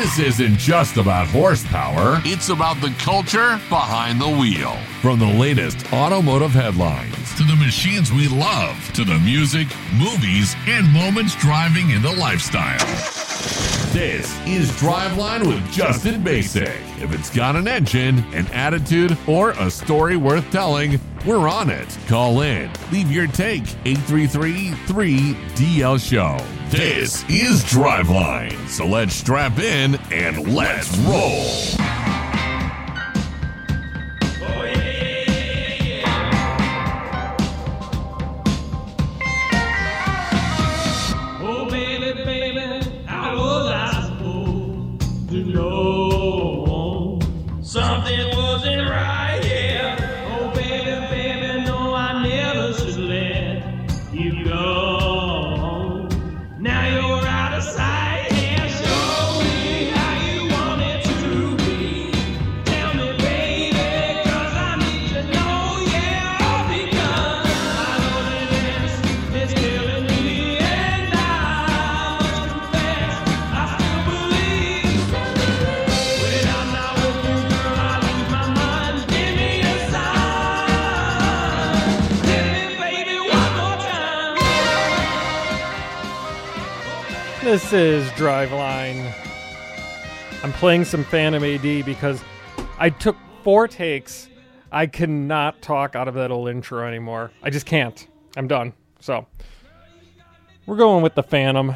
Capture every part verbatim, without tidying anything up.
This isn't just about horsepower. It's about the culture behind the wheel. From the latest automotive headlines To the machines we love, to the music, movies, and moments driving in the lifestyle. This is Driveline with Justin Basic. If it's got an engine, an attitude, or a story worth telling, we're on it. Call in. Leave your take. eight three three, three D L show. This is Driveline. So let's strap in and let's roll. Something wasn't right, yeah. Oh, baby, baby, no, I never should let you go. Now you're out of sight, and show me how you want it to be. Tell me, baby, 'cause I need to know, yeah, because my loneliness is killing me, and I must confess, I still believe when I'm not with you. This is Driveline. I'm playing some Phantom A D because I took four takes. I cannot talk out of that old intro anymore. I just can't. I'm done. So, we're going with the Phantom.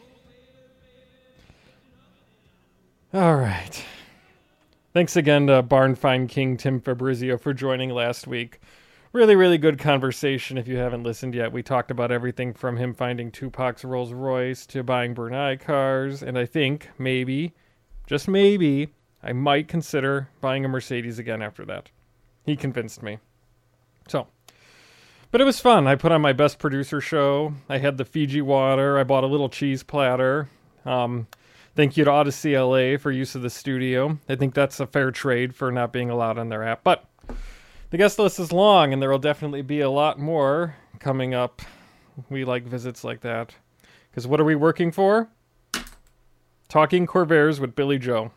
All right. Thanks again to Barn Find King Tim Fabrizio for joining last week. Really, really good conversation if you haven't listened yet. We talked about everything from him finding Tupac's Rolls Royce to buying Brunei cars, and I think maybe, just maybe, I might consider buying a Mercedes again after that. He convinced me. So, but it was fun. I put on my best producer show. I had the Fiji water. I bought a little cheese platter. Um, thank you to Odyssey L A for use of the studio. I think that's a fair trade for not being allowed on their app, but the guest list is long, and there will definitely be a lot more coming up. We like visits like that. Because what are we working for? Talking Corvairs with Billy Joe.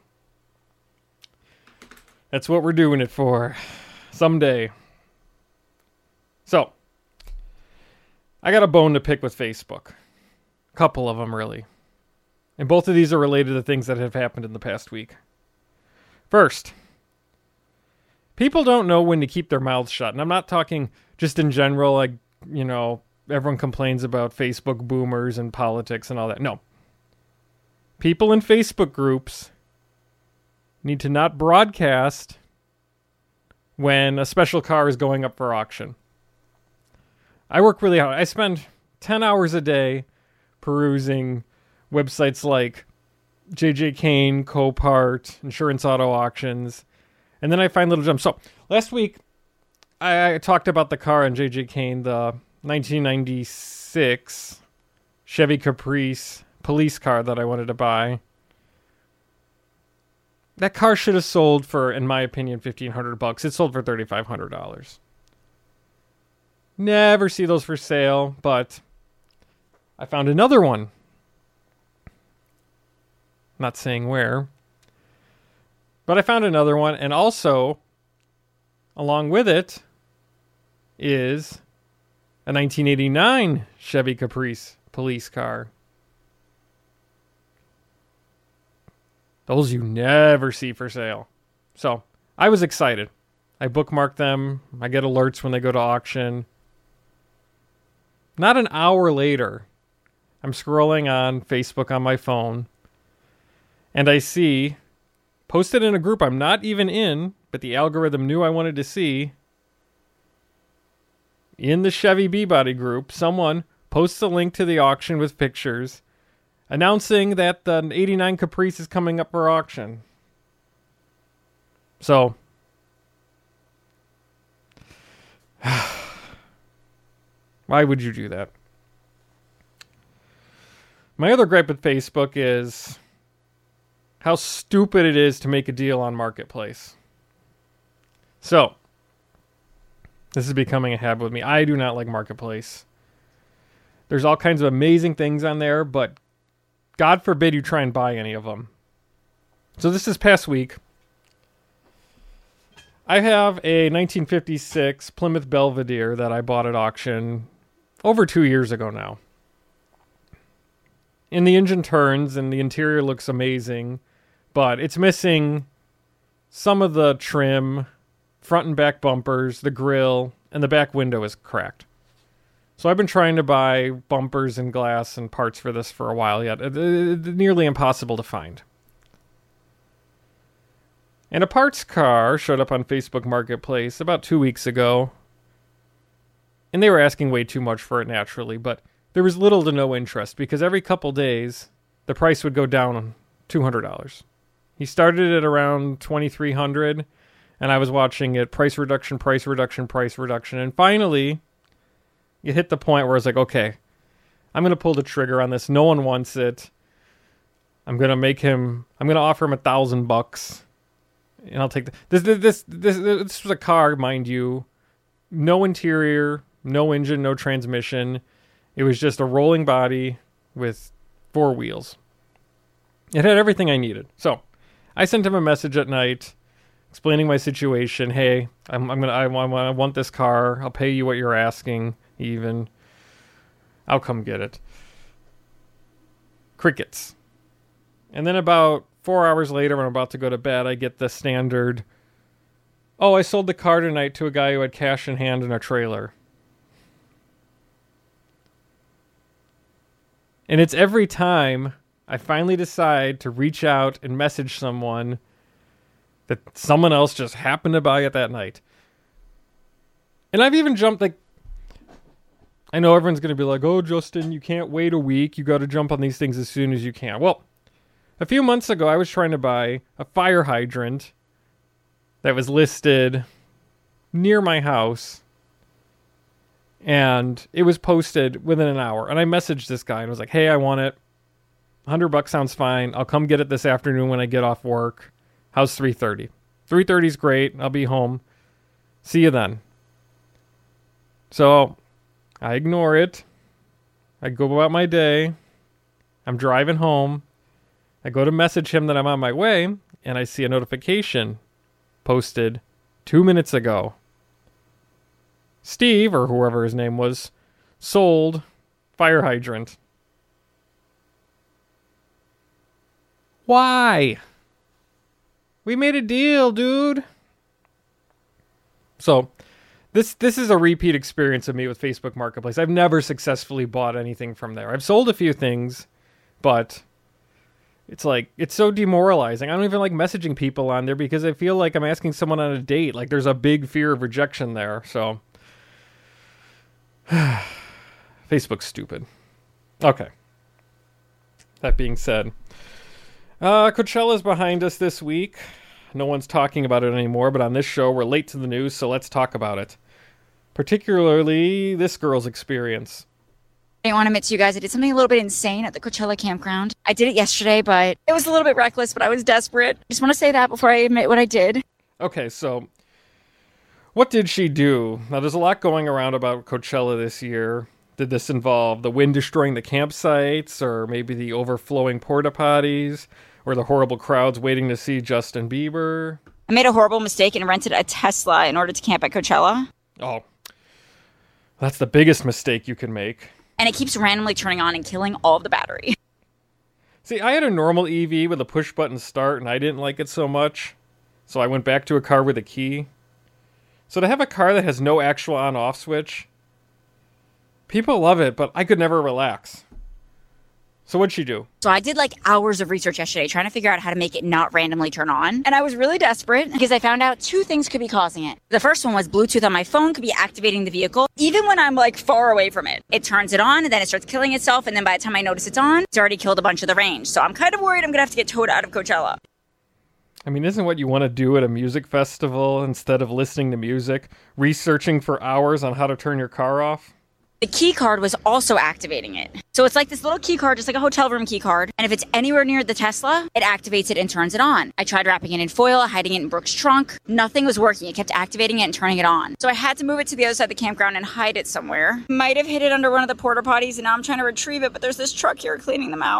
That's what we're doing it for. Someday. So, I got a bone to pick with Facebook. A couple of them, really. And both of these are related to things that have happened in the past week. First, people don't know when to keep their mouths shut. And I'm not talking just in general, like, you know, everyone complains about Facebook boomers and politics and all that. No. People in Facebook groups need to not broadcast when a special car is going up for auction. I work really hard. I spend ten hours a day perusing websites like J J Kane, Copart, Insurance Auto Auctions. And then I find little gems. So, last week, I, I talked about the car on J J Kane, the nineteen ninety-six Chevy Caprice police car that I wanted to buy. That car should have sold for, in my opinion, fifteen hundred bucks. It sold for thirty-five hundred dollars. Never see those for sale, but I found another one. Not saying where. But I found another one, and also, along with it, is a nineteen eighty-nine Chevy Caprice police car. Those you never see for sale. So, I was excited. I bookmarked them. I get alerts when they go to auction. Not an hour later, I'm scrolling on Facebook on my phone, and I see, posted in a group I'm not even in, but the algorithm knew I wanted to see, in the Chevy B-Body group, someone posts a link to the auction with pictures, announcing that the eighty-nine Caprice is coming up for auction. So, why would you do that? My other gripe with Facebook is how stupid it is to make a deal on Marketplace. So, this is becoming a habit with me. I do not like Marketplace. There's all kinds of amazing things on there, but God forbid you try and buy any of them. So this is past week. I have a nineteen fifty-six Plymouth Belvedere that I bought at auction over two years ago now. And the engine turns and the interior looks amazing, but it's missing some of the trim, front and back bumpers, the grille, and the back window is cracked. So I've been trying to buy bumpers and glass and parts for this for a while yet. It's nearly impossible to find. And a parts car showed up on Facebook Marketplace about two weeks ago. And they were asking way too much for it naturally, but there was little to no interest because every couple days the price would go down two hundred dollars. He started at around twenty-three hundred dollars and I was watching it price reduction, price reduction, price reduction. And finally, you hit the point where it's like, okay, I'm going to pull the trigger on this. No one wants it. I'm going to make him, I'm going to offer him a thousand bucks. And I'll take the, this, this, this, this, this was a car, mind you. No interior, no engine, no transmission. It was just a rolling body with four wheels. It had everything I needed. So I sent him a message at night explaining my situation. Hey, I'm, I'm gonna, I want, I want this car. I'll pay you what you're asking. Even, I'll come get it. Crickets. And then about four hours later, when I'm about to go to bed, I get the standard, oh, I sold the car tonight to a guy who had cash in hand in a trailer. And it's every time I finally decide to reach out and message someone that someone else just happened to buy it that night. And I've even jumped, like, I know everyone's going to be like, oh, Justin, you can't wait a week. You got to jump on these things as soon as you can. Well, a few months ago, I was trying to buy a fire hydrant that was listed near my house. And it was posted within an hour. And I messaged this guy and was like, hey, I want it. one hundred bucks sounds fine. I'll come get it this afternoon when I get off work. How's three thirty? three thirty is great. I'll be home. See you then. So I ignore it. I go about my day. I'm driving home. I go to message him that I'm on my way, and I see a notification posted two minutes ago. Steve, or whoever his name was, sold fire hydrant. Why? We made a deal, dude. So, this this is a repeat experience of me with Facebook Marketplace. I've never successfully bought anything from there. I've sold a few things, but it's like, it's so demoralizing. I don't even like messaging people on there because I feel like I'm asking someone on a date. Like, there's a big fear of rejection there, so Facebook's stupid. Okay. That being said, uh, Coachella's behind us this week. No one's talking about it anymore, but on this show, we're late to the news, so let's talk about it. Particularly this girl's experience. I want to admit to you guys, I did something a little bit insane at the Coachella campground. I did it yesterday, but it was a little bit reckless, but I was desperate. Just want to say that before I admit what I did. Okay, so what did she do? Now, there's a lot going around about Coachella this year. Did this involve the wind destroying the campsites, or maybe the overflowing porta potties, or the horrible crowds waiting to see Justin Bieber? I made a horrible mistake and rented a Tesla in order to camp at Coachella. Oh, that's the biggest mistake you can make. And it keeps randomly turning on and killing all of the battery. See, I had a normal E V with a push-button start, and I didn't like it so much. So I went back to a car with a key. So to have a car that has no actual on-off switch, people love it, but I could never relax. So what'd she do? So I did like hours of research yesterday trying to figure out how to make it not randomly turn on. And I was really desperate because I found out two things could be causing it. The first one was Bluetooth on my phone could be activating the vehicle. Even when I'm like far away from it, it turns it on and then it starts killing itself. And then by the time I notice it's on, it's already killed a bunch of the range. So I'm kind of worried I'm going to have to get towed out of Coachella. I mean, isn't what you want to do at a music festival instead of listening to music, researching for hours on how to turn your car off? The key card was also activating it. So it's like this little key card, just like a hotel room key card. And if it's anywhere near the Tesla, it activates it and turns it on. I tried wrapping it in foil, hiding it in Brooke's trunk. Nothing was working. It kept activating it and turning it on. So I had to move it to the other side of the campground and hide it somewhere. Might have hid it under one of the porta potties, and now I'm trying to retrieve it, but there's this truck here cleaning them out.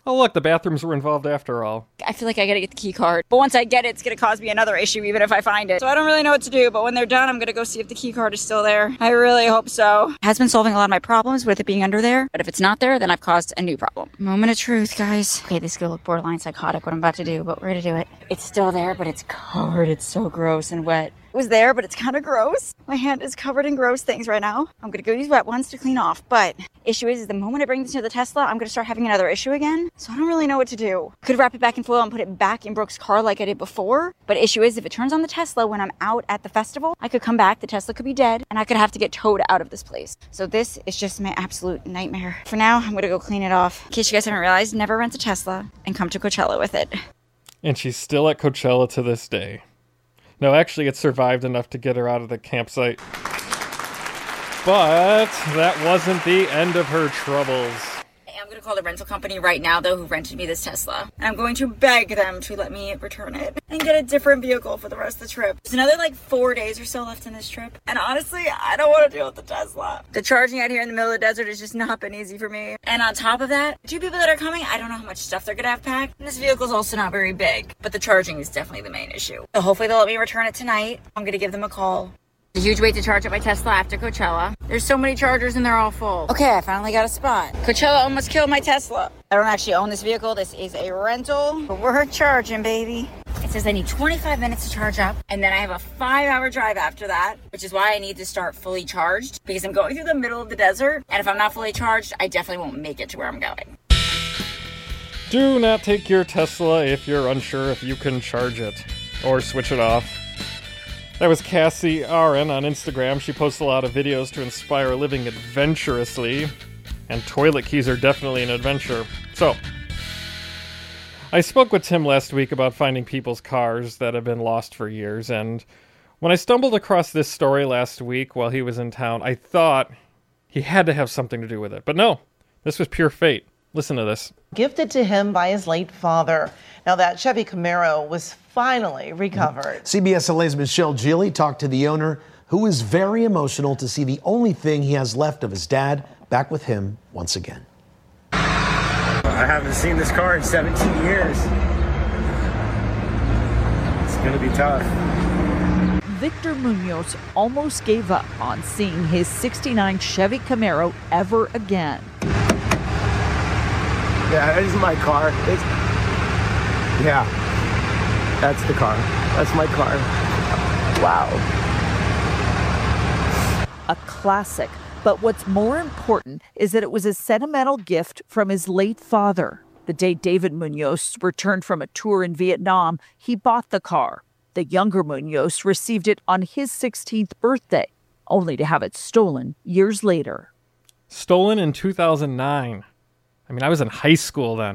Oh, look, the bathrooms were involved after all. I feel like I gotta get the key card. But once I get it, it's gonna cause me another issue even if I find it. So I don't really know what to do, but when they're done, I'm gonna go see if the key card is still there. I really hope so. It has been solving a lot of my problems with it being under there, but if it's not there, then I've caused a new problem. Moment of truth, guys. Okay, this is gonna look borderline psychotic what I'm about to do, but we're gonna do it. It's still there, but it's covered. It's so gross and wet. It was there, but it's kind of gross. My hand is covered in gross things right now. I'm gonna go use wet ones to clean off, but issue is, is the moment I bring this to the Tesla, I'm gonna start having another issue again. So I don't really know what to do. Could wrap it back in foil and put it back in Brooke's car like I did before. But issue is, if it turns on the Tesla when I'm out at the festival, I could come back, the Tesla could be dead, and I could have to get towed out of this place. So this is just my absolute nightmare. For now, I'm gonna go clean it off. In case you guys haven't realized, never rent a Tesla and come to Coachella with it. And she's still at Coachella to this day. No, actually, it survived enough to get her out of the campsite. But that wasn't the end of her troubles. I'm going to call the rental company right now, though, who rented me this Tesla. And I'm going to beg them to let me return it and get a different vehicle for the rest of the trip. There's another, like, four days or so left in this trip. And honestly, I don't want to deal with the Tesla. The charging out here in the middle of the desert has just not been easy for me. And on top of that, two people that are coming, I don't know how much stuff they're going to have packed. And this vehicle's also not very big. But the charging is definitely the main issue. So hopefully they'll let me return it tonight. I'm going to give them a call. A huge wait to charge up my Tesla after Coachella. There's so many chargers and they're all full. Okay, I finally got a spot. Coachella almost killed my Tesla. I don't actually own this vehicle. This is a rental, but we're charging, baby. It says I need twenty-five minutes to charge up, and then I have a five-hour drive after that, which is why I need to start fully charged, because I'm going through the middle of the desert, and if I'm not fully charged, I definitely won't make it to where I'm going. Do not take your Tesla if you're unsure if you can charge it, or switch it off. That was Cassie Aaron on Instagram. She posts a lot of videos to inspire living adventurously, and toilet keys are definitely an adventure. So, I spoke with Tim last week about finding people's cars that have been lost for years, and when I stumbled across this story last week while he was in town, I thought he had to have something to do with it. But no, this was pure fate. Listen to this. Gifted to him by his late father. Now that Chevy Camaro was finally recovered. C B S L A's Michelle Gilly talked to the owner, who is very emotional to see the only thing he has left of his dad back with him once again. I haven't seen this car in seventeen years. It's gonna be tough. Victor Munoz almost gave up on seeing his sixty-nine Chevy Camaro ever again. Yeah, that is my car. It's, yeah, that's the car. That's my car. Wow. A classic. But what's more important is that it was a sentimental gift from his late father. The day David Munoz returned from a tour in Vietnam, he bought the car. The younger Munoz received it on his sixteenth birthday, only to have it stolen years later. Stolen in two thousand nine. I mean, I was in high school then.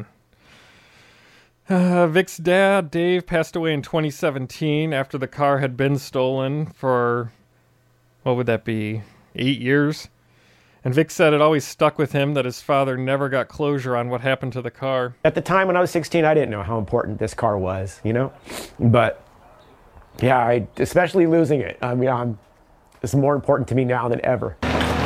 Uh, Vic's dad, Dave, passed away in twenty seventeen after the car had been stolen for, what would that be, eight years? And Vic said it always stuck with him that his father never got closure on what happened to the car. At the time when I was sixteen, I didn't know how important this car was, you know? But, yeah, I, especially losing it. I mean, I'm, it's more important to me now than ever.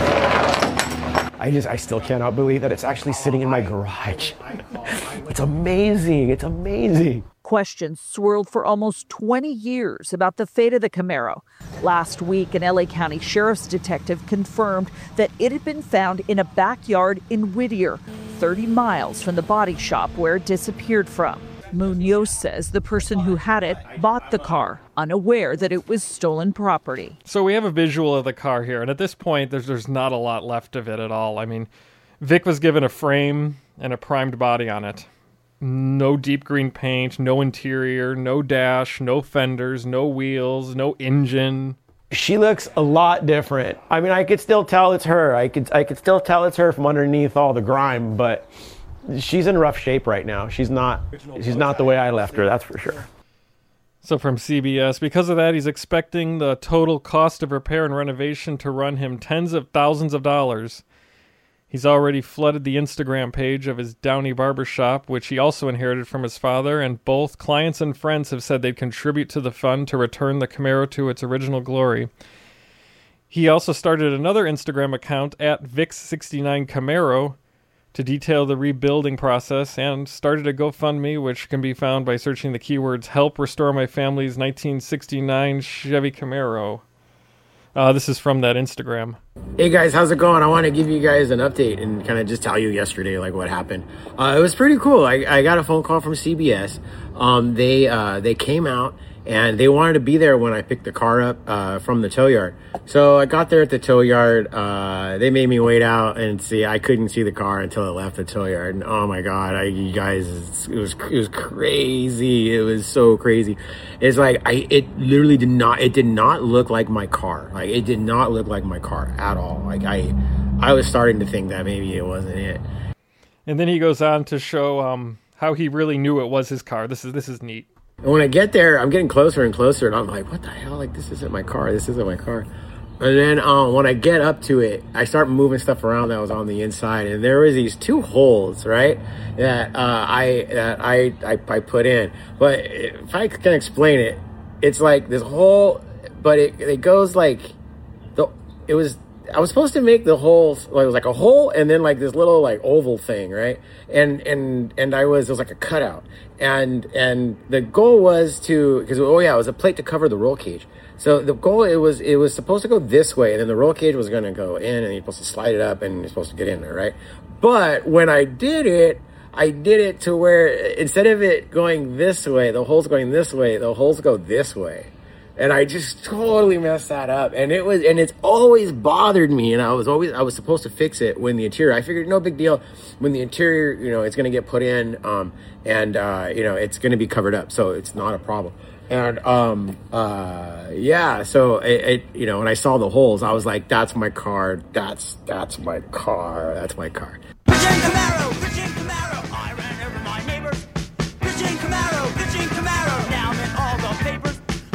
I just, I still cannot believe that it's actually sitting in my garage. It's amazing. It's amazing. Questions swirled for almost twenty years about the fate of the Camaro. Last week, an L A County Sheriff's detective confirmed that it had been found in a backyard in Whittier, thirty miles from the body shop where it disappeared from. Munoz says the person who had it bought the car, unaware that it was stolen property. So we have a visual of the car here, and at this point, there's there's not a lot left of it at all. I mean, Vic was given a frame and a primed body on it. No deep green paint, no interior, no dash, no fenders, no wheels, no engine. She looks a lot different. I mean, I could still tell it's her. I could I could still tell it's her from underneath all the grime, but she's in rough shape right now. She's not she's not the way I left her, that's for sure. So from C B S, because of that, he's expecting the total cost of repair and renovation to run him tens of thousands of dollars. He's already flooded the Instagram page of his Downey barbershop, which he also inherited from his father, and both clients and friends have said they'd contribute to the fund to return the Camaro to its original glory. He also started another Instagram account at Vic sixty-nine Camaro to detail the rebuilding process and started a GoFundMe, which can be found by searching the keywords "Help Restore My Family's nineteen sixty-nine Chevy Camaro." Uh, this is from that Instagram. Hey guys, how's it going? I want to give you guys an update and kind of just tell you yesterday like what happened. Uh, it was pretty cool. I, I got a phone call from C B S. Um, they uh, they came out and they wanted to be there when I picked the car up uh, from the tow yard. So I got there at the tow yard. Uh, they made me wait out and see. I couldn't see the car until it left the tow yard. And oh my god, I, you guys, it was it was crazy. It was so crazy. It's like I it literally did not it did not look like my car. Like it did not look like my car at all. Like I I was starting to think that maybe it wasn't it. And then he goes on to show um, how he really knew it was his car. This is this is neat. And when I get there, I'm getting closer and closer, and I'm like, what the hell? Like, this isn't my car. This isn't my car. And then um, when I get up to it, I start moving stuff around that was on the inside, and there was these two holes, right, that uh, I that I, I I put in. But if I can explain it, it's like this hole, but it it goes like the it was. I was supposed to make the hole, like, it was like a hole and then like this little like oval thing, right? And, and, and I was, it was like a cutout. And, and the goal was to, cause, oh yeah, it was a plate to cover the roll cage. So the goal, it was, it was supposed to go this way, and then the roll cage was going to go in, and you're supposed to slide it up and you're supposed to get in there, right? But when I did it, I did it to where instead of it going this way, the hole's going this way, the holes go this way. And I just totally messed that up. And it was, and it's always bothered me. And I was always, I was supposed to fix it when the interior, I figured no big deal when the interior, you know, it's going to get put in, um, and, uh, you know, it's going to be covered up. So it's not a problem. And, um, uh, yeah, so it, it, you know, when I saw the holes, I was like, that's my car. That's, that's my car. That's my car. Christian Camaro, Christian Camaro. I ran over my neighbors. Christian Camaro, Christian Camaro. Now I'm in all the papers.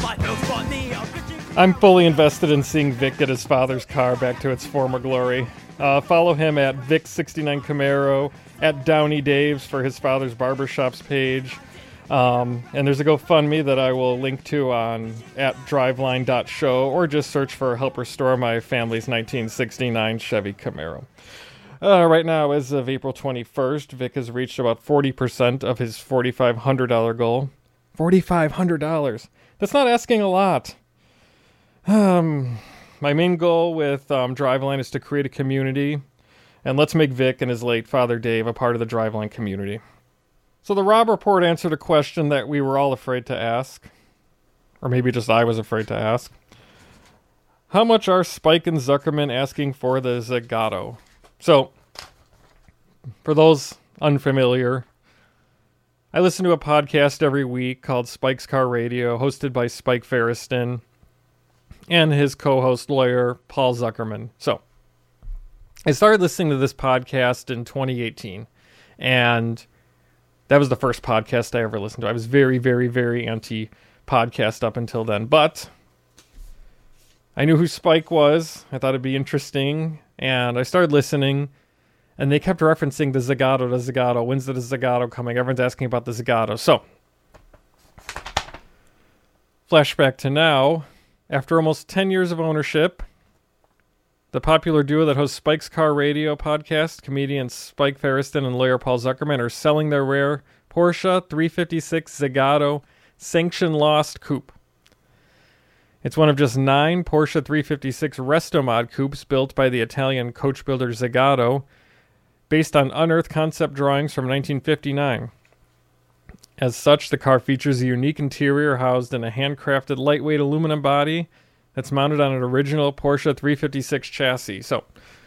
I'm fully invested in seeing Vic get his father's car back to its former glory. Uh, follow him at Vic sixty-nine Camaro, at Downey Dave's for his father's barbershops page. Um, and there's a GoFundMe that I will link to on at driveline dot show, or just search for Help Restore My Family's nineteen sixty-nine Chevy Camaro. Uh, right now, as of April twenty-first, Vic has reached about forty percent of his four thousand five hundred dollars goal. four thousand five hundred dollars. That's not asking a lot. Um, my main goal with um, Driveline is to create a community, and let's make Vic and his late father Dave a part of the Driveline community. So the Rob Report answered a question that we were all afraid to ask, or maybe just I was afraid to ask. How much are Spike and Zuckerman asking for the Zagato? So, for those unfamiliar, I listen to a podcast every week called Spike's Car Radio, hosted by Spike Feresten and his co-host lawyer, Paul Zuckerman. So, I started listening to this podcast in twenty eighteen, and that was the first podcast I ever listened to. I was very, very, very anti-podcast up until then, but I knew who Spike was. I thought it'd be interesting, and I started listening. And they kept referencing the Zagato, the Zagato. When's the Zagato coming? Everyone's asking about the Zagato. So, flashback to now. After almost ten years of ownership, the popular duo that hosts Spike's Car Radio podcast, comedians Spike Feresten and lawyer Paul Zuckerman, are selling their rare Porsche three fifty-six Zagato Sanction Lost Coupe. It's one of just nine Porsche three fifty-six Restomod coupes built by the Italian coach builder Zagato, based on unearthed concept drawings from nineteen fifty-nine. As such, the car features a unique interior housed in a handcrafted lightweight aluminum body that's mounted on an original Porsche three fifty-six chassis. So,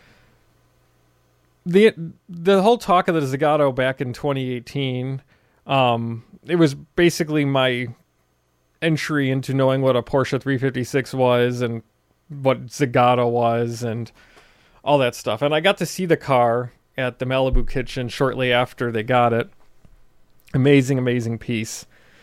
the the whole talk of the Zagato back in twenty eighteen, um, it was basically my entry into knowing what a Porsche three fifty-six was and what Zagato was and all that stuff. And I got to see the car at the Malibu Kitchen shortly after they got it. Amazing, amazing piece.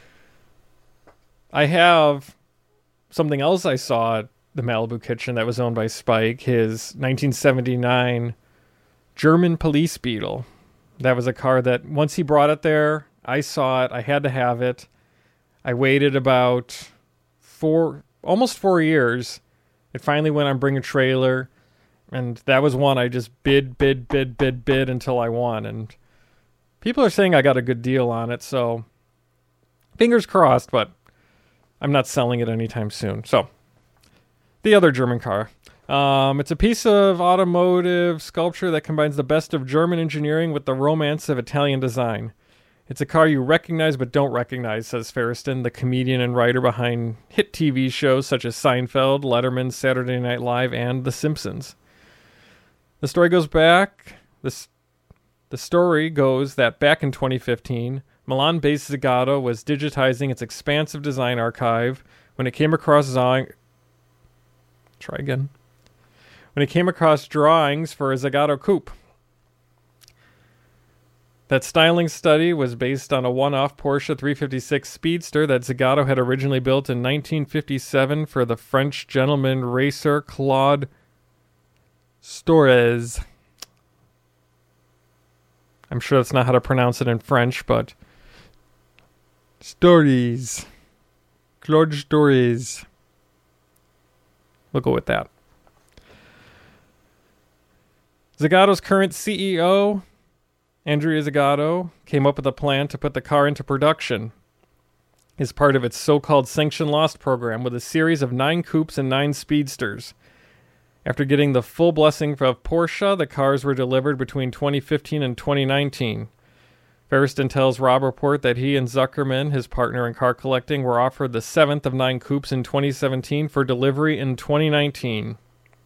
I have something else I saw at the Malibu Kitchen that was owned by Spike, his nineteen seventy-nine German Police Beetle. That was a car that once he brought it there, I saw it, I had to have it. I waited about four, almost four years. It finally went on Bring a Trailer. And that was one I just bid, bid, bid, bid, bid until I won. And people are saying I got a good deal on it, so fingers crossed, but I'm not selling it anytime soon. So, the other German car. Um, it's a piece of automotive sculpture that combines the best of German engineering with the romance of Italian design. It's a car you recognize but don't recognize, says Ferriston, the comedian and writer behind hit T V shows such as Seinfeld, Letterman, Saturday Night Live, and The Simpsons. The story goes back... This, the story goes that back in twenty fifteen, Milan-based Zagato was digitizing its expansive design archive when it came across... Zong- Try again. When it came across drawings for a Zagato coupe. That styling study was based on a one-off Porsche three fifty-six Speedster that Zagato had originally built in nineteen fifty-seven for the French gentleman racer Claude Storez. I'm sure that's not how to pronounce it in French, but Stories. Claude Storez. We'll go with that. Zagato's current C E O, Andrea Zagato, came up with a plan to put the car into production as part of its so-called Sanction Lost program with a series of nine coupes and nine speedsters. After getting the full blessing of Porsche, the cars were delivered between twenty fifteen and twenty nineteen. Ferriston tells Rob Report that he and Zuckerman, his partner in car collecting, were offered the seventh of nine coupes in twenty seventeen for delivery in twenty nineteen.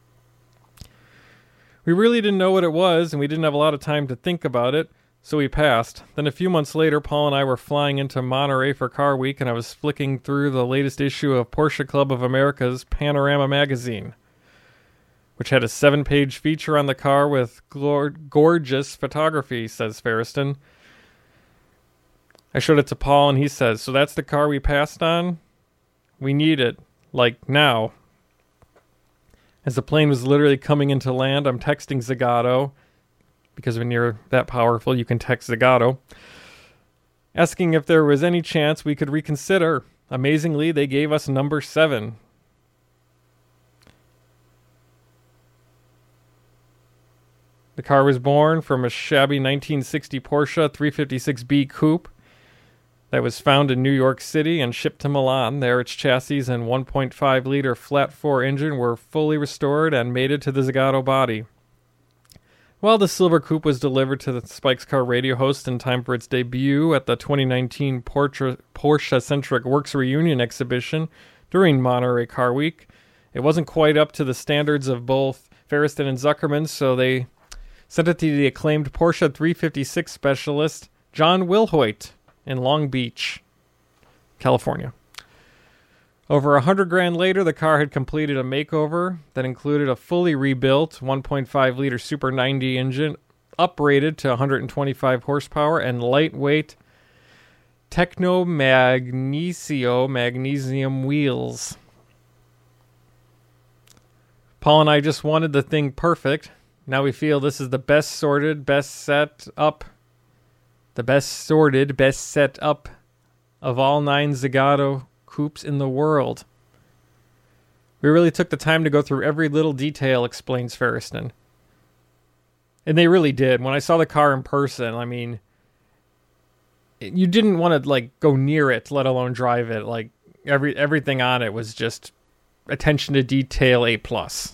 We really didn't know what it was, and we didn't have a lot of time to think about it, so we passed. Then a few months later, Paul and I were flying into Monterey for Car Week, and I was flicking through the latest issue of Porsche Club of America's Panorama magazine, which had a seven-page feature on the car with glor- gorgeous photography, says Ferriston. I showed it to Paul, and he says, so that's the car we passed on? We need it. Like, now. As the plane was literally coming into land, I'm texting Zagato, because when you're that powerful, you can text Zagato, asking if there was any chance we could reconsider. Amazingly, they gave us number seven. The car was born from a shabby nineteen sixty Porsche three fifty-six B coupe that was found in New York City and shipped to Milan. There, its chassis and one point five liter flat-four engine were fully restored and mated to the Zagato body. While the silver coupe was delivered to the Spike's Car radio host in time for its debut at the twenty nineteen Porsche, Porsche-centric Works Reunion exhibition during Monterey Car Week, it wasn't quite up to the standards of both Ferriston and Zuckerman, so they sent it to the acclaimed Porsche three fifty-six specialist John Wilhoit in Long Beach, California. Over a hundred grand later, the car had completed a makeover that included a fully rebuilt one point five liter Super ninety engine, uprated to one hundred twenty-five horsepower, and lightweight Techno Magnesio magnesium wheels. Paul and I just wanted the thing perfect. Now we feel this is the best sorted, best set up The best sorted, best set up of all nine Zagato coupes in the world. We really took the time to go through every little detail, explains Ferriston. And they really did. When I saw the car in person, I mean, you didn't want to like go near it, let alone drive it. Like every everything on it was just attention to detail A plus.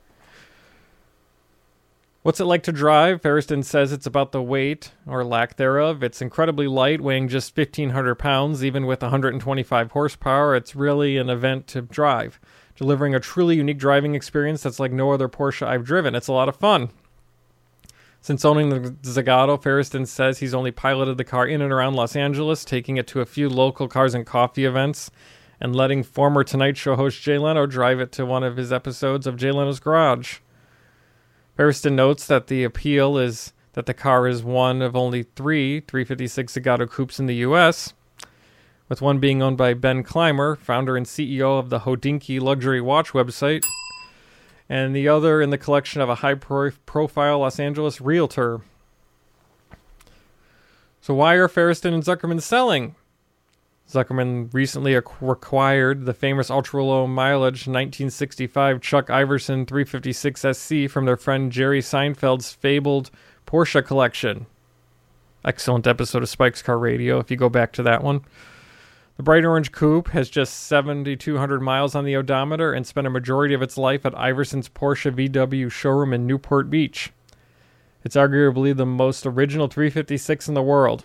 What's it like to drive? Ferriston says it's about the weight, or lack thereof. It's incredibly light, weighing just fifteen hundred pounds. Even with one hundred twenty-five horsepower, it's really an event to drive, delivering a truly unique driving experience that's like no other Porsche I've driven. It's a lot of fun. Since owning the Zagato, Ferriston says he's only piloted the car in and around Los Angeles, taking it to a few local cars and coffee events, and letting former Tonight Show host Jay Leno drive it to one of his episodes of Jay Leno's Garage. Ferriston notes that the appeal is that the car is one of only three three fifty-six Zagato coupes in the U S, with one being owned by Ben Clymer, founder and C E O of the Hodinkee luxury watch website, and the other in the collection of a high-profile Los Angeles realtor. So why are Ferriston and Zuckerman selling? Zuckerman recently ac- acquired the famous ultra-low mileage nineteen sixty-five Chuck Iverson three fifty-six S C from their friend Jerry Seinfeld's fabled Porsche collection. Excellent episode of Spike's Car Radio if you go back to that one. The bright orange coupe has just seven thousand two hundred miles on the odometer and spent a majority of its life at Iverson's Porsche V W showroom in Newport Beach. It's arguably the most original three fifty-six in the world.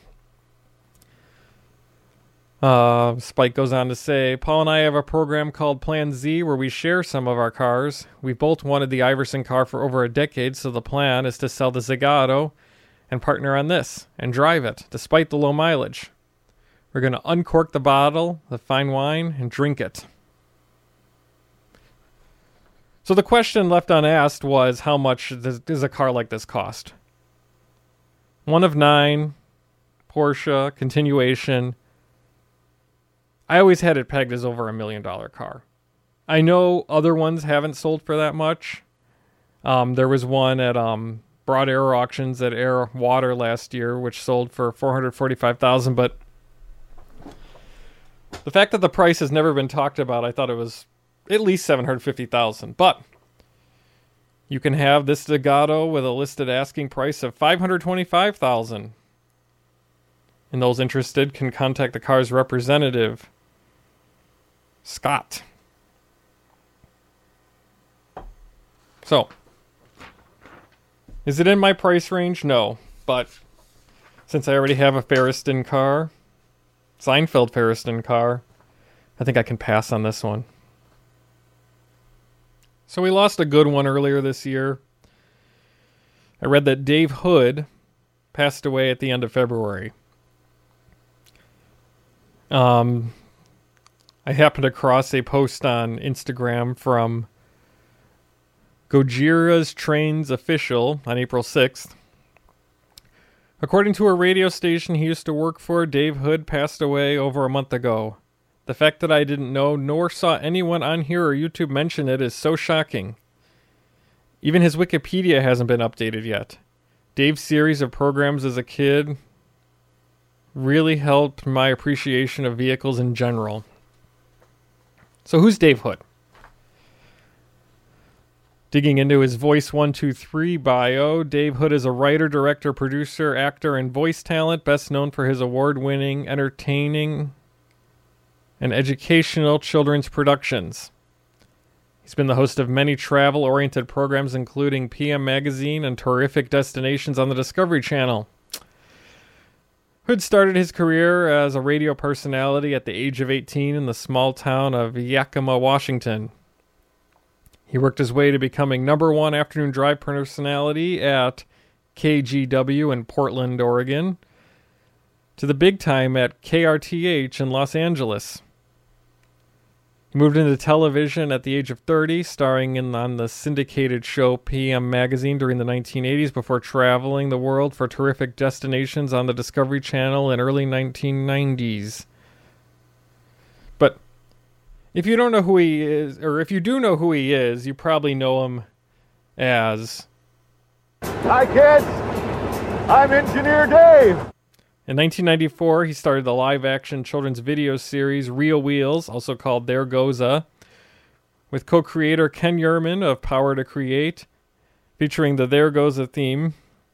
Uh, Spike goes on to say, Paul and I have a program called Plan Z where we share some of our cars. We've both wanted the Iverson car for over a decade, so the plan is to sell the Zagato and partner on this and drive it, despite the low mileage. We're going to uncork the bottle, the fine wine, and drink it. So the question left unasked was, how much does, does a car like this cost? One of nine, Porsche, continuation. I always had it pegged as over a million dollar car. I know other ones haven't sold for that much. Um, there was one at um, Broad Air Auctions at Air Water last year, which sold for four hundred forty-five thousand dollars, but the fact that the price has never been talked about, I thought it was at least seven hundred fifty thousand dollars. But you can have this Zagato with a listed asking price of five hundred twenty-five thousand dollars. And those interested can contact the car's representative, Scott. So, is it in my price range? No. But since I already have a Ferriston car, Seinfeld Ferriston car, I think I can pass on this one. So we lost a good one earlier this year. I read that Dave Hood passed away at the end of February. Um, I happened across a post on Instagram from Gojira's Trains Official on April sixth. According to a radio station he used to work for, Dave Hood passed away over a month ago. The fact that I didn't know nor saw anyone on here or YouTube mention it is so shocking. Even his Wikipedia hasn't been updated yet. Dave's series of programs as a kid really helped my appreciation of vehicles in general. So who's Dave Hood? Digging into his Voice one two three bio, Dave Hood is a writer, director, producer, actor, and voice talent, best known for his award-winning, entertaining, and educational children's productions. He's been the host of many travel-oriented programs, including P M Magazine and Terrific Destinations on the Discovery Channel. Hood started his career as a radio personality at the age of eighteen in the small town of Yakima, Washington. He worked his way to becoming number one afternoon drive personality at K G W in Portland, Oregon, to the big time at K R T H in Los Angeles. He moved into television at the age of thirty, starring in on the syndicated show P M Magazine during the nineteen eighties before traveling the world for Terrific Destinations on the Discovery Channel in early nineteen nineties. But if you don't know who he is, or if you do know who he is, you probably know him as... Hi kids, I'm Engineer Dave. In nineteen ninety-four, he started the live-action children's video series Real Wheels, also called There Goes A, with co-creator Ken Yerman of Power to Create, featuring the There Goes A theme.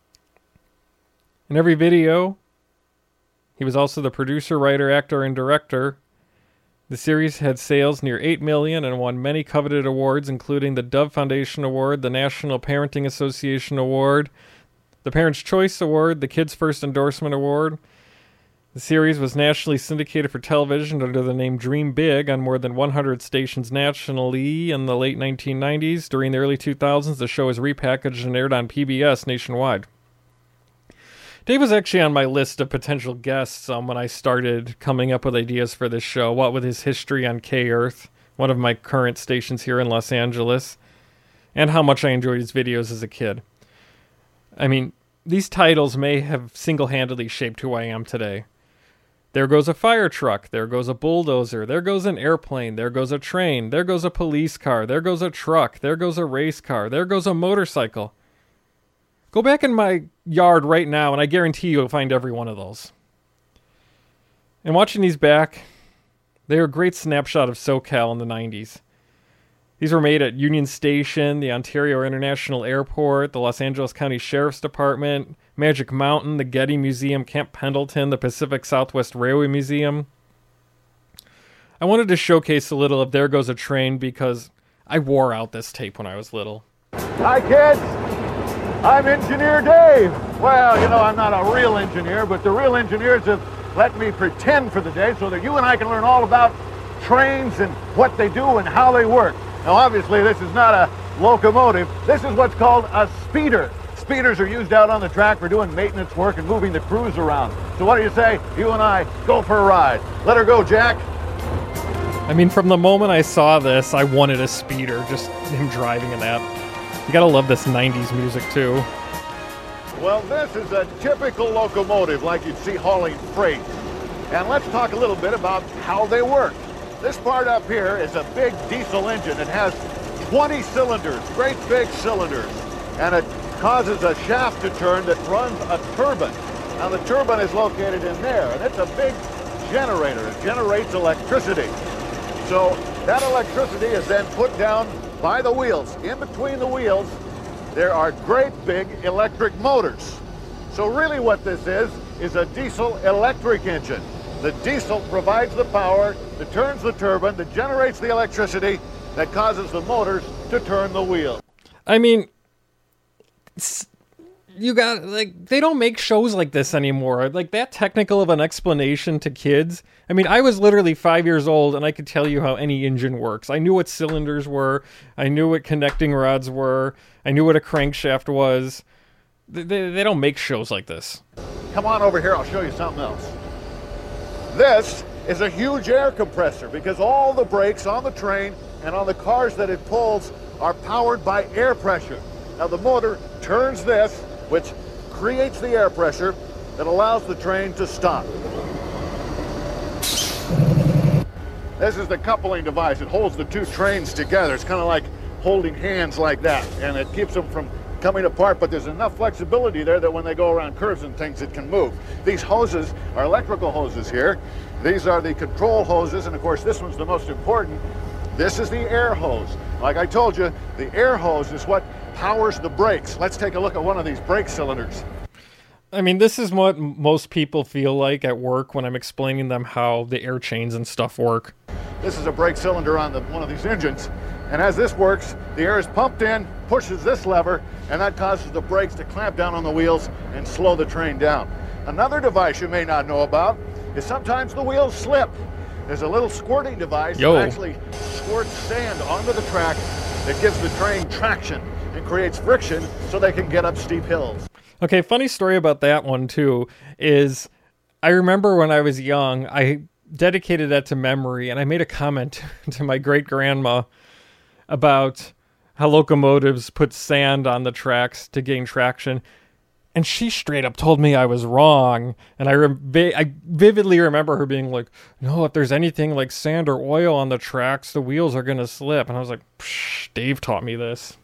In every video, he was also the producer, writer, actor, and director. The series had sales near eight million and won many coveted awards, including the Dove Foundation Award, the National Parenting Association Award, the Parents' Choice Award, the Kids' First Endorsement Award. The series was nationally syndicated for television under the name Dream Big on more than one hundred stations nationally in the late nineteen nineties. During the early two thousands, the show was repackaged and aired on P B S nationwide. Dave was actually on my list of potential guests um, when I started coming up with ideas for this show, what with his history on K-Earth, one of my current stations here in Los Angeles, and how much I enjoyed his videos as a kid. I mean, these titles may have single-handedly shaped who I am today. There goes a fire truck, there goes a bulldozer, there goes an airplane, there goes a train, there goes a police car, there goes a truck, there goes a race car, there goes a motorcycle. Go back in my yard right now, and I guarantee you'll find every one of those. And watching these back, They are a great snapshot of SoCal in the nineties. These were made at Union Station, the Ontario International Airport, the Los Angeles County Sheriff's Department, Magic Mountain, the Getty Museum, Camp Pendleton, the Pacific Southwest Railway Museum. I wanted to showcase a little of There Goes a Train because I wore out this tape when I was little. Hi, kids. I'm Engineer Dave. Well, you know, I'm not a real engineer, but the real engineers have let me pretend for the day so that you and I can learn all about trains and what they do and how they work. Now, obviously, this is not a locomotive. This is what's called a speeder. Speeders are used out on the track for doing maintenance work and moving the crews around. So what do you say? You and I go for a ride. Let her go, Jack. I mean, from the moment I saw this, I wanted a speeder, just him driving in that. You gotta love this nineties music, too. Well, this is a typical locomotive like you'd see hauling freight. And let's talk a little bit about how they work. This part up here is a big diesel engine. It has twenty cylinders, great big cylinders. And it causes a shaft to turn that runs a turbine. Now, the turbine is located in there, and it's a big generator. It generates electricity. So that electricity is then put down by the wheels. In between the wheels, there are great big electric motors. So really what this is, is a diesel electric engine. The diesel provides the power that turns the turbine, that generates the electricity, that causes the motors to turn the wheel. I mean, you got, like, they don't make shows like this anymore. Like, that technical of an explanation to kids. I mean, I was literally five years old, and I could tell you how any engine works. I knew what cylinders were. I knew what connecting rods were. I knew what a crankshaft was. They, they, they don't make shows like this. Come on over here, I'll show you something else. This is a huge air compressor because all the brakes on the train and on the cars that it pulls are powered by air pressure. Now the motor turns this, which creates the air pressure that allows the train to stop. This is the coupling device. It holds the two trains together. It's kind of like holding hands like that, and it keeps them from coming apart, but there's enough flexibility there that when they go around curves and things, it can move. These hoses are electrical hoses here. These are the control hoses, and of course, this one's the most important. This is the air hose. Like I told you, the air hose is what powers the brakes. Let's take a look at one of these brake cylinders. I mean, this is what most people feel like at work when I'm explaining them how the air chains and stuff work. This is a brake cylinder on the, one of these engines. And as this works, the air is pumped in, pushes this lever, and that causes the brakes to clamp down on the wheels and slow the train down. Another device you may not know about is sometimes the wheels slip. There's a little squirting device Yo. that actually squirts sand onto the track that gives the train traction and creates friction so they can get up steep hills. Okay, funny story about that one, too, is I remember when I was young, I dedicated that to memory, and I made a comment to my great-grandma about how locomotives put sand on the tracks to gain traction. And she straight up told me I was wrong. And I, re- I vividly remember her being like, no, if there's anything like sand or oil on the tracks, the wheels are going to slip. And I was like, psh, Dave taught me this.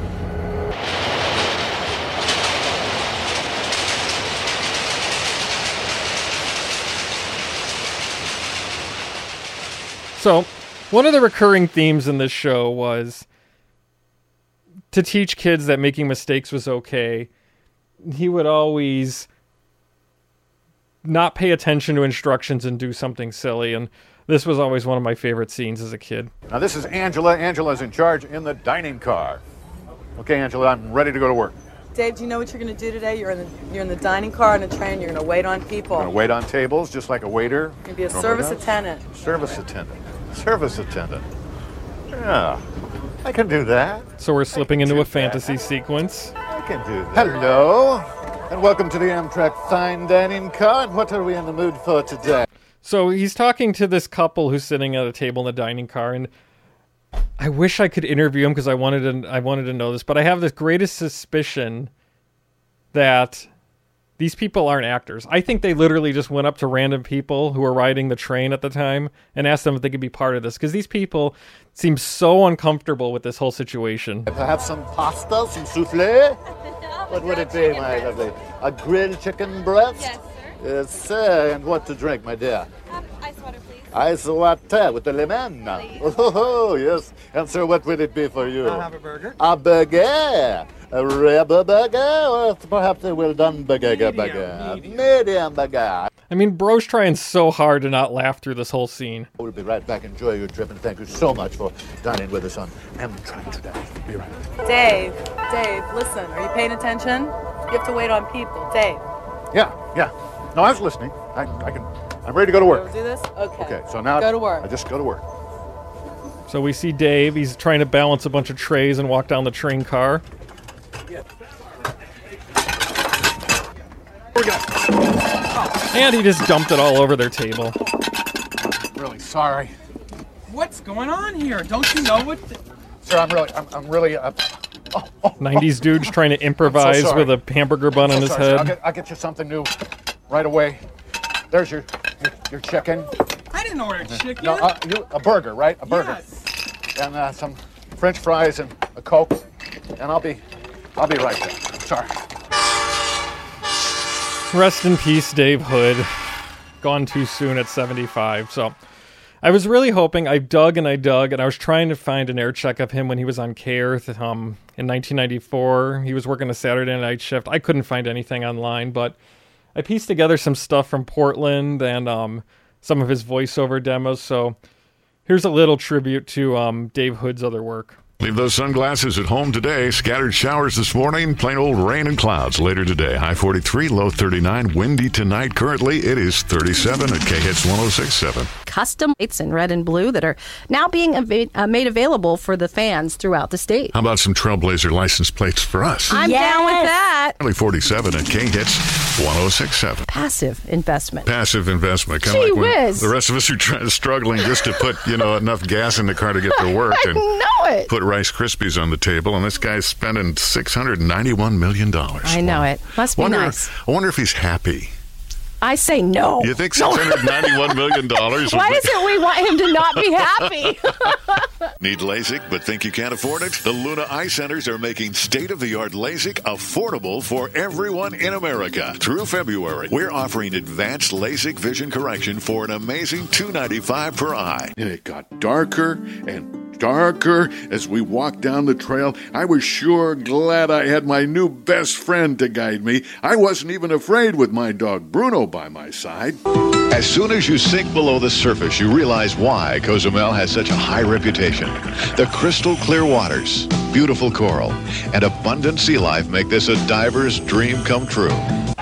So, one of the recurring themes in this show was to teach kids that making mistakes was okay. He would always not pay attention to instructions and do something silly, and this was always one of my favorite scenes as a kid. Now this is Angela. Angela's in charge in the dining car. Okay, Angela, I'm ready to go to work. Dave, do you know what you're going to do today? You're in the you're in the dining car on a train. You're going to wait on people. I'm going to wait on tables just like a waiter. You're going to be a Normally service does. attendant. Service attendant. Service attendant. Yeah, I can do that. So we're slipping into a fantasy sequence. I can do that. Hello, and welcome to the Amtrak Fine Dining Car. And what are we in the mood for today? So he's talking to this couple who's sitting at a table in the dining car, and I wish I could interview him because I wanted to. I wanted to know this, but I have the greatest suspicion that these people aren't actors. I think they literally just went up to random people who were riding the train at the time and asked them if they could be part of this, because these people seem so uncomfortable with this whole situation. Perhaps some pasta, some souffle? What would it be, my lovely? A grilled chicken breast? Yes, sir. Yes, sir. And what to drink, my dear? Um, ice water, please. Ice latte with the lemon. Oh, yes. And sir, what would it be for you? I'll have a burger. A burger. A rubber burger, or perhaps a well-done burger. Burger. medium. Medium burger. I mean, bro's trying so hard to not laugh through this whole scene. We'll be right back. Enjoy your trip, and thank you so much for dining with us on Amtrak today. Be right back. Dave, Dave, listen, are you paying attention? You have to wait on people. Dave. Yeah, yeah. No, I was listening. I, I can. I'm ready to go to work. We'll do this? Okay. Okay, so now Go to work. I just go to work. So we see Dave. He's trying to balance a bunch of trays and walk down the train car. We're gonna. And he just dumped it all over their table. Really sorry, What's going on here? Don't you know what? The- sir. I'm really. I'm, I'm really. Uh, oh, oh, nineties dude's trying to improvise sorry. with a hamburger bun so on his sorry, sir. head. I'll get, I'll get you something new right away. There's your your, your chicken. I didn't order chicken. No, uh, you, a burger, right? A burger. Yes. And uh, some French fries and a Coke. And I'll be, I'll be right there. Sorry. Rest in peace, Dave Hood. Gone too soon at seventy-five. So I was really hoping, I dug and I dug, and I was trying to find an air check of him when he was on K-Earth um, in nineteen ninety-four. He was working a Saturday night shift. I couldn't find anything online, but I pieced together some stuff from Portland and um, some of his voiceover demos. So here's a little tribute to um, Dave Hood's other work. Leave those sunglasses at home today. Scattered showers this morning, plain old rain and clouds later today. High forty-three, low thirty-nine. Windy tonight. Currently, it is thirty-seven at K-Hits one oh six point seven. Custom lights in red and blue that are now being av- uh, made available for the fans throughout the state. How about some Trailblazer license plates for us? I'm Yes. down with that. Early forty-seven at K-Hits one oh six point seven. Passive investment. Passive investment. Kind Gee of like when whiz. the rest of us are try- struggling just to put, you know, enough gas in the car to get to work I and know it. put Rice Krispies on the table, and this guy's spending six hundred ninety-one million dollars. I know it. Must be wonder, nice. I wonder if he's happy. I say no. You think six hundred ninety-one million dollars? Why is it we want him to not be happy? Need LASIK but think you can't afford it? The Luna Eye Centers are making state-of-the-art LASIK affordable for everyone in America. Through February, we're offering advanced LASIK vision correction for an amazing two hundred ninety-five dollars per eye. And it got darker and darker as we walked down the trail. I was sure glad I had my new best friend to guide me. I wasn't even afraid with my dog Bruno by my side. As soon as you sink below the surface, you realize why Cozumel has such a high reputation. The crystal clear waters, beautiful coral, and abundant sea life make this a diver's dream come true.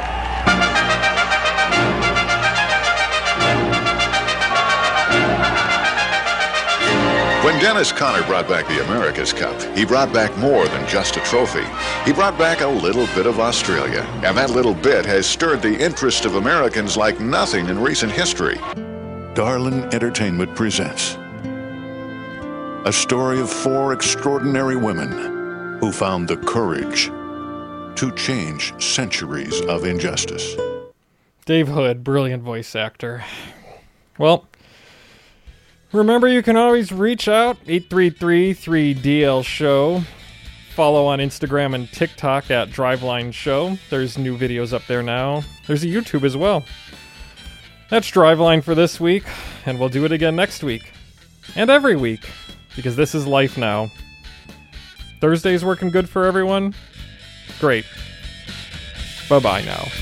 When Dennis Conner brought back the America's Cup, he brought back more than just a trophy. He brought back a little bit of Australia, and that little bit has stirred the interest of Americans like nothing in recent history. Darlin Entertainment presents a story of four extraordinary women who found the courage to change centuries of injustice. Dave Hood, brilliant voice actor. Well, remember, you can always reach out, eight three three, three D L show. Follow on Instagram and TikTok at Driveline Show. There's new videos up there now. There's a YouTube as well. That's Driveline for this week, and we'll do it again next week. And every week, because this is life now. Thursday's working good for everyone? Great. Bye-bye now.